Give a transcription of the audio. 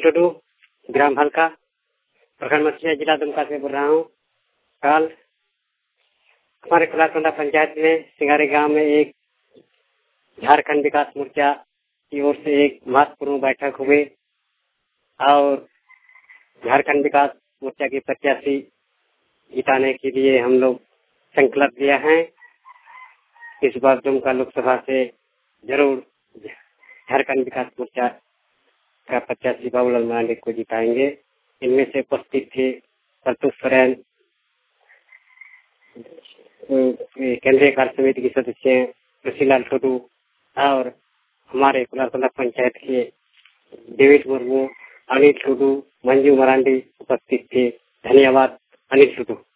टुडू, ग्राम हल्का, प्रखंड मछलिया, जिला दुमका से बोल रहा हूँ। कल हमारे कुलारकोंडा पंचायत में सिंगारी गांव में एक झारखंड विकास मोर्चा की ओर से एक महत्वपूर्ण बैठक हुई और झारखंड विकास मोर्चा के प्रत्याशी जिताने के लिए हम लोग संकल्प लिया है। इस बार दुमका लोकसभा से जरूर झारखंड विकास मोर्चा का प्रत्याशी बाबूलाल मरांडी को जिताएंगे। इनमें से उपस्थित थे संतोष सोरेन, केंद्रीय कार्य समिति की सदस्य ऋषिलाल टुडू और हमारे कुलारकोंडा पंचायत के डेविड मुर्मू, अनिल टुडू, मंजू मरांडी उपस्थित थे। धन्यवाद अनिल टुडू।